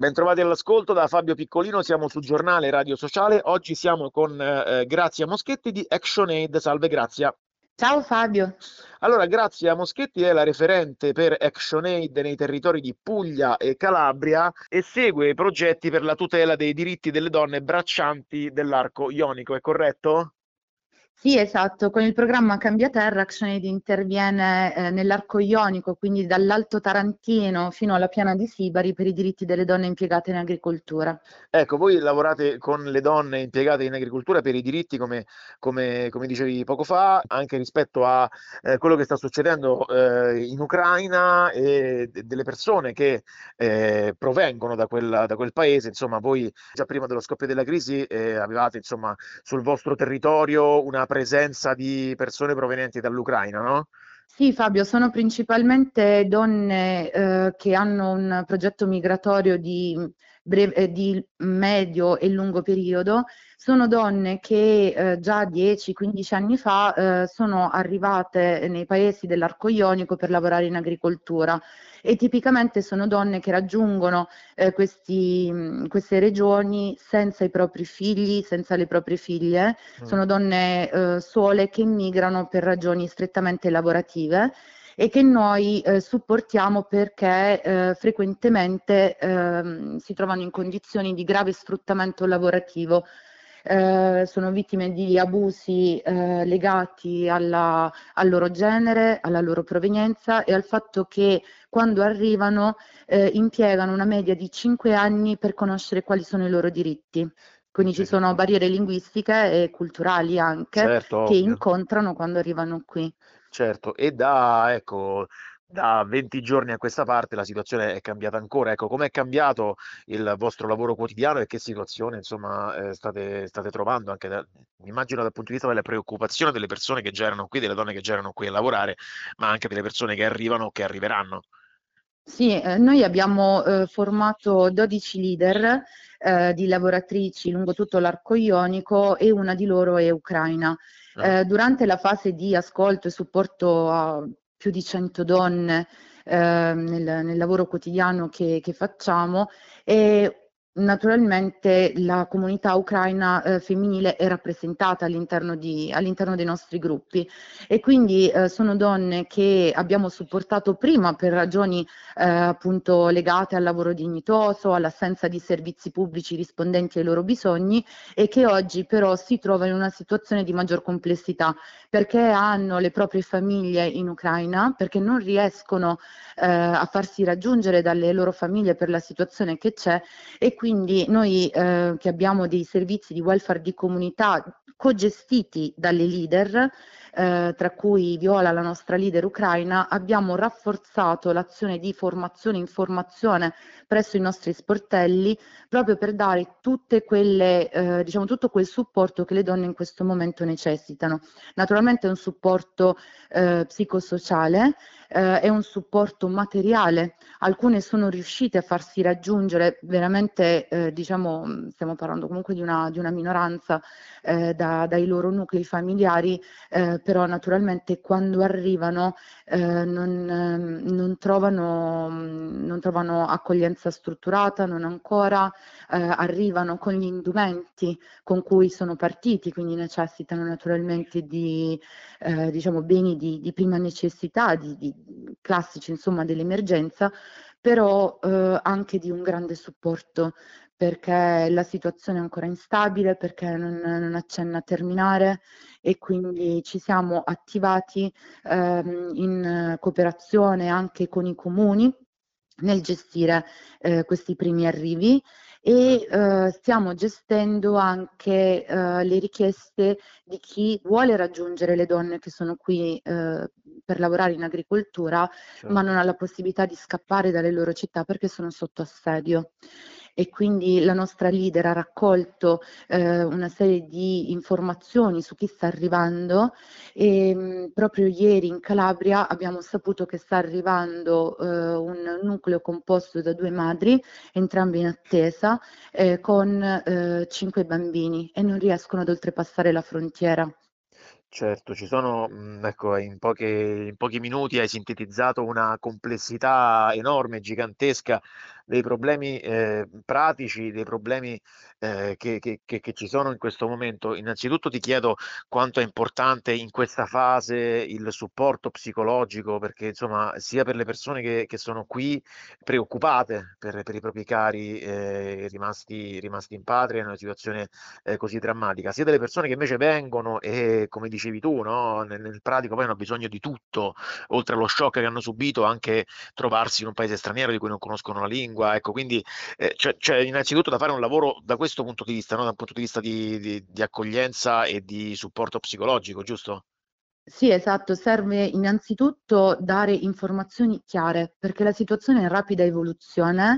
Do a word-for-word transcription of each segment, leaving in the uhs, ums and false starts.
Bentrovati all'ascolto da Fabio Piccolino, siamo su Giornale Radio Sociale. Oggi siamo con eh, Grazia Moschetti di ActionAid. Salve Grazia. Ciao Fabio. Allora, Grazia Moschetti è la referente per ActionAid nei territori di Puglia e Calabria e segue i progetti per la tutela dei diritti delle donne braccianti dell'arco ionico, è corretto? Sì, esatto, con il programma Cambia Terra ActionAid interviene eh, nell'arco ionico, quindi dall'Alto Tarantino fino alla Piana di Sibari per i diritti delle donne impiegate in agricoltura. Ecco, voi lavorate con le donne impiegate in agricoltura per i diritti, come, come- come dicevi poco fa, anche rispetto a eh, quello che sta succedendo eh, in Ucraina e de- delle persone che eh, provengono da quel, da quel paese. Insomma, voi già prima dello scoppio della crisi eh, avevate, insomma, sul vostro territorio una presenza di persone provenienti dall'Ucraina, no? Sì, Fabio, sono principalmente donne eh, che hanno un progetto migratorio di, breve- eh, di medio e lungo periodo. Sono donne che eh, già dieci quindici anni fa eh, sono arrivate nei paesi dell'Arco Ionico per lavorare in agricoltura e tipicamente sono donne che raggiungono eh, questi, mh, queste regioni senza i propri figli, senza le proprie figlie. Mm. Sono donne eh, sole che migrano per ragioni strettamente lavorative e che noi eh, supportiamo perché eh, frequentemente ehm, si trovano in condizioni di grave sfruttamento lavorativo. Eh, sono vittime di abusi eh, legati alla, al loro genere, alla loro provenienza e al fatto che quando arrivano eh, impiegano una media di cinque anni per conoscere quali sono i loro diritti. Quindi ci sono Incredibile. barriere linguistiche e culturali anche Certo, che ovvio. incontrano quando arrivano qui. Certo, e da, ecco, da venti giorni a questa parte la situazione è cambiata ancora. Ecco, com'è cambiato il vostro lavoro quotidiano e che situazione, insomma, eh, state, state trovando anche da, immagino dal punto di vista della preoccupazione delle persone che già erano qui, delle donne che già erano qui a lavorare, ma anche delle persone che arrivano o che arriveranno. Sì, eh, noi abbiamo eh, formato dodici leader eh, di lavoratrici lungo tutto l'arco ionico e una di loro è ucraina. Ah, Eh, durante la fase di ascolto e supporto a più di cento donne eh, nel, nel lavoro quotidiano che, che facciamo, e naturalmente la comunità ucraina eh, femminile è rappresentata all'interno di- all'interno dei nostri gruppi e quindi eh, sono donne che abbiamo supportato prima per ragioni eh, appunto legate al lavoro dignitoso, all'assenza di servizi pubblici rispondenti ai loro bisogni e che oggi però si trovano in una situazione di maggior complessità perché hanno le proprie famiglie in Ucraina, perché non riescono eh, a farsi raggiungere dalle loro famiglie per la situazione che c'è e quindi noi eh, che abbiamo dei servizi di welfare di comunità cogestiti dalle leader, eh, tra cui Viola, la nostra leader ucraina, abbiamo rafforzato l'azione di formazione e informazione presso i nostri sportelli proprio per dare tutte quelle, eh, diciamo, tutto quel supporto che le donne in questo momento necessitano. Naturalmente è un supporto eh, psicosociale, eh, è un supporto materiale. Alcune sono riuscite a farsi raggiungere veramente, eh, diciamo, stiamo parlando comunque di una, di una minoranza eh, da, dai loro nuclei familiari, eh, però naturalmente quando arrivano eh, non, ehm, non trovano, non trovano accoglienza strutturata, non ancora, eh, arrivano con gli indumenti con cui sono partiti, quindi necessitano naturalmente di eh, diciamo, beni di, di prima necessità, di, di classici insomma dell'emergenza, però eh, anche di un grande supporto perché la situazione è ancora instabile, perché non, non accenna a terminare e quindi ci siamo attivati ehm, in cooperazione anche con i comuni nel gestire eh, questi primi arrivi ah. e eh, stiamo gestendo anche eh, le richieste di chi vuole raggiungere le donne che sono qui eh, per lavorare in agricoltura, ma Certo. non ha la possibilità di scappare dalle loro città perché sono sotto assedio. E quindi la nostra leader ha raccolto eh, una serie di informazioni su chi sta arrivando e mh, proprio ieri in Calabria abbiamo saputo che sta arrivando eh, un nucleo composto da due madri, entrambe in attesa, eh, con eh, cinque bambini e non riescono ad oltrepassare la frontiera. Certo, ci sono, mh, ecco, in poche- in pochi minuti hai sintetizzato una complessità enorme, gigantesca, dei problemi eh, pratici, dei problemi eh, che, che- che- che ci sono in questo momento. Innanzitutto ti chiedo quanto è importante in questa fase il supporto psicologico, perché insomma, sia per le persone che, che sono qui preoccupate per, per i propri cari eh, rimasti, rimasti in patria in una situazione eh, così drammatica, sia delle persone che invece vengono e, come dicevi tu, no, nel, nel pratico poi hanno bisogno di tutto, oltre allo shock che hanno subito, anche trovarsi in un paese straniero di cui non conoscono la lingua. Ecco, quindi eh, c'è, c'è innanzitutto da fare un lavoro da questo punto di vista, no? Da un punto di vista di, di- di accoglienza e di supporto psicologico, giusto? Sì, esatto, serve innanzitutto dare informazioni chiare perché la situazione è in rapida evoluzione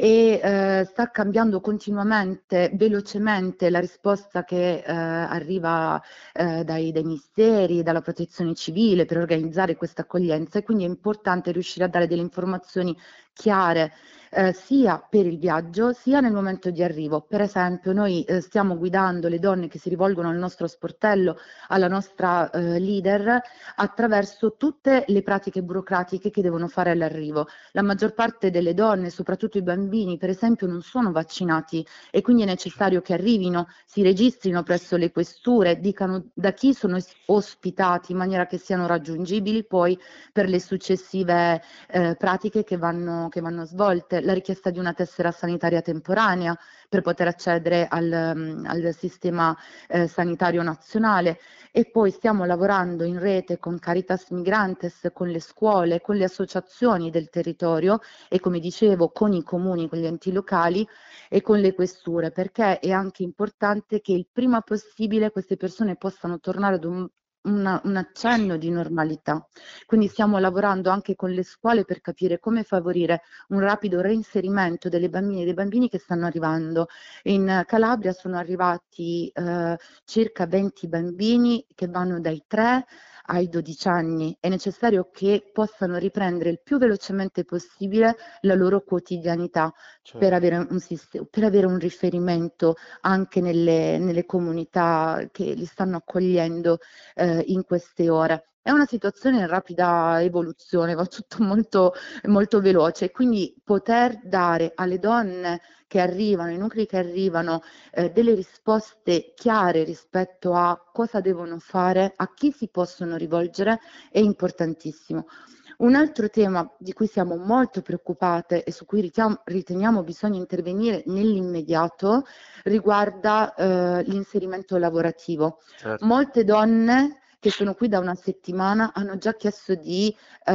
e eh, sta cambiando continuamente, velocemente la risposta che eh, arriva eh, dai, dai ministeri, dalla protezione civile per organizzare questa accoglienza e quindi è importante riuscire a dare delle informazioni chiare. Eh, sia per il viaggio sia nel momento di arrivo. Per esempio, noi eh, stiamo guidando le donne che si rivolgono al nostro sportello, alla nostra eh, leader attraverso tutte le pratiche burocratiche che devono fare all'arrivo. La maggior parte delle donne, soprattutto i bambini, per esempio, non sono vaccinati e quindi è necessario che arrivino, si registrino presso le questure, dicano da chi sono es- ospitati in maniera che siano raggiungibili poi per le successive eh, pratiche che vanno, che vanno svolte. La richiesta di una tessera sanitaria temporanea per poter accedere al, mm, al sistema eh, sanitario nazionale e poi stiamo lavorando in rete con Caritas Migrantes, con le scuole, con le associazioni del territorio e come dicevo con i comuni, con gli enti locali e con le questure, perché è anche importante che il prima possibile queste persone possano tornare ad un, una- un accenno di normalità. Quindi stiamo lavorando anche con le scuole per capire come favorire un rapido reinserimento delle bambine e dei bambini che stanno arrivando. In Calabria sono arrivati eh, circa venti bambini che vanno dai tre ai dodici anni. È necessario che possano riprendere il più velocemente possibile la loro quotidianità per Certo. avere un, sist- per avere un riferimento anche nelle, nelle comunità che li stanno accogliendo eh, in queste ore. È una situazione in rapida evoluzione, va tutto molto, molto veloce, quindi poter dare alle donne che arrivano, i nuclei che arrivano, eh, delle risposte chiare rispetto a cosa devono fare, a chi si possono rivolgere, è importantissimo. Un altro tema di cui siamo molto preoccupate e su cui riteniamo, riteniamo bisogna intervenire nell'immediato riguarda eh, l'inserimento lavorativo. Certo. Molte donne che sono qui da una settimana hanno già chiesto di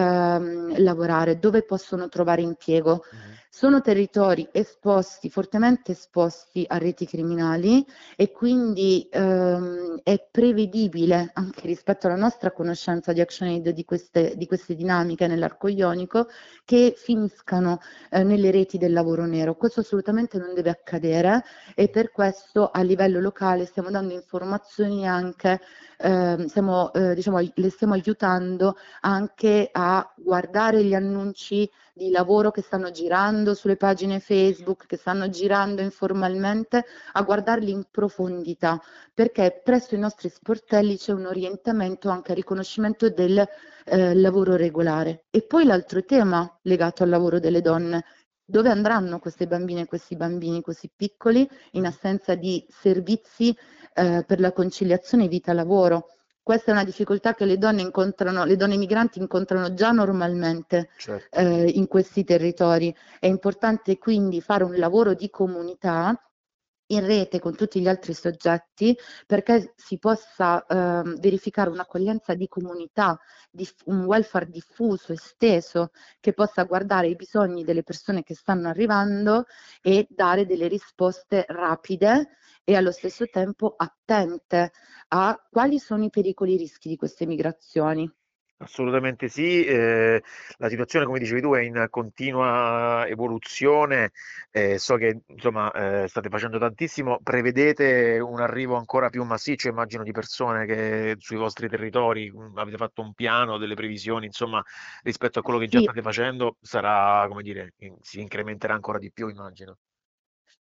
ehm, lavorare, dove possono trovare impiego. Mhm. Sono territori esposti, fortemente esposti a reti criminali e quindi ehm, è prevedibile anche rispetto alla nostra conoscenza di ActionAid di queste, di queste dinamiche nell'arco ionico che finiscano eh, nelle reti del lavoro nero. Questo assolutamente non deve accadere e per questo a livello locale stiamo dando informazioni anche, ehm, stiamo, eh, diciamo, le stiamo aiutando anche a guardare gli annunci di lavoro che stanno girando sulle pagine Facebook, che stanno girando informalmente, a guardarli in profondità, perché presso i nostri sportelli c'è un orientamento anche al riconoscimento del eh, lavoro regolare. E poi l'altro tema legato al lavoro delle donne. Dove andranno queste bambine e questi bambini così piccoli in Mhm. assenza di servizi eh, per la conciliazione vita-lavoro? Questa è una difficoltà che le donne incontrano, le donne migranti incontrano già normalmente Certo. eh, in questi territori. È importante quindi fare un lavoro di comunità in rete con tutti gli altri soggetti perché si possa ehm, verificare un'accoglienza di comunità, diff- un welfare diffuso, esteso, che possa guardare i bisogni delle persone che stanno arrivando e dare delle risposte rapide e allo stesso tempo attente a quali sono i pericoli e i rischi di queste migrazioni. Assolutamente sì, eh, la situazione come dicevi tu è in continua evoluzione, eh, so che insomma eh, state facendo tantissimo, prevedete un arrivo ancora più massiccio, immagino, di persone che sui vostri territori mh, avete fatto un piano, delle previsioni, insomma, rispetto a quello che già Sì, state facendo sarà, come dire, in- si incrementerà ancora di più, immagino.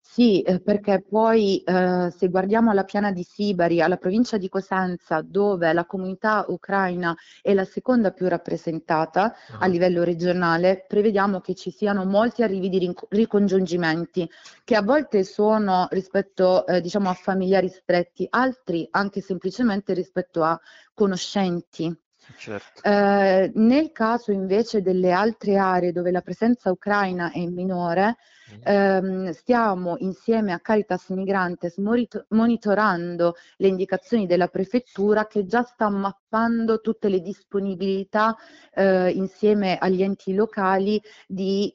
Sì, eh, perché poi eh, se guardiamo alla piana di Sibari, alla provincia di Cosenza, dove la comunità ucraina è la seconda più rappresentata a Ah, livello regionale, prevediamo che ci siano molti arrivi di rinc- ricongiungimenti, che a volte sono rispetto, eh, diciamo, a familiari stretti, altri anche semplicemente rispetto a conoscenti. certo. Eh, nel caso invece delle altre aree dove la presenza ucraina è minore, Mm. ehm, stiamo insieme a Caritas Migrantes morito- monitorando le indicazioni della prefettura che già sta mappando tutte le disponibilità eh, insieme agli enti locali di,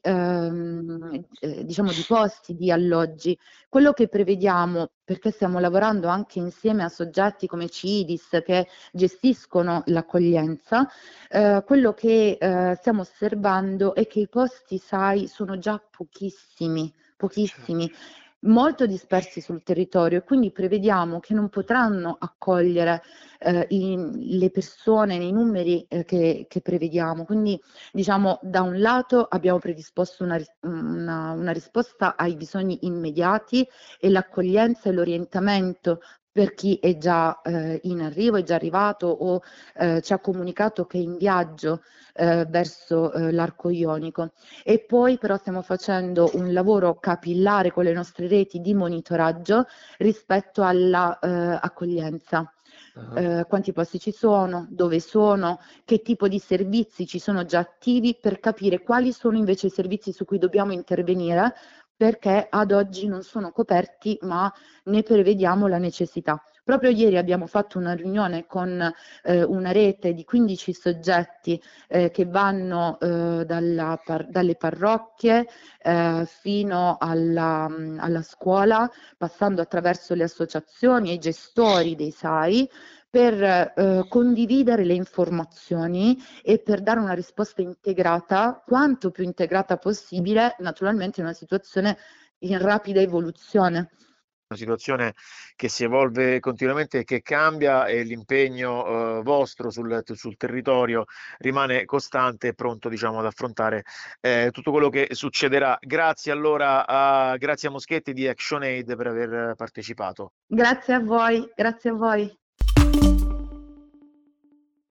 ehm, eh, diciamo di posti, di alloggi. Quello che prevediamo, perché stiamo lavorando anche insieme a soggetti come CIDIS che gestiscono l'accoglienza, eh, quello che eh, stiamo osservando è che i posti, sai, sono già pochissimi, Certo. pochissimi, molto dispersi sul territorio e quindi prevediamo che non potranno accogliere eh, i- le persone nei numeri eh, che, che prevediamo. Quindi, diciamo, da un lato abbiamo predisposto una, ris- una- una risposta ai bisogni immediati e l'accoglienza e l'orientamento per chi è già eh, in arrivo, è già arrivato o eh, ci ha comunicato che è in viaggio eh, verso eh, l'arco ionico. E poi però stiamo facendo un lavoro capillare con le nostre reti di monitoraggio rispetto alla eh, accoglienza. Ah, Eh, quanti posti ci sono, dove sono, che tipo di servizi ci sono già attivi per capire quali sono invece i servizi su cui dobbiamo intervenire perché ad oggi non sono coperti, ma ne prevediamo la necessità. Proprio ieri abbiamo fatto una riunione con eh, una rete di quindici soggetti eh, che vanno eh, dalla par- dalle parrocchie eh, fino alla, mh, alla scuola, passando attraverso le associazioni e i gestori dei S A I per eh, condividere le informazioni e per dare una risposta integrata, quanto più integrata possibile, naturalmente in una situazione in rapida evoluzione. una situazione che si evolve continuamente e che cambia e l'impegno eh, vostro sul, sul territorio rimane costante e pronto, diciamo, ad affrontare eh, tutto quello che succederà. Grazie allora a, grazie a Moschetti di ActionAid per aver partecipato. Grazie a voi, grazie a voi.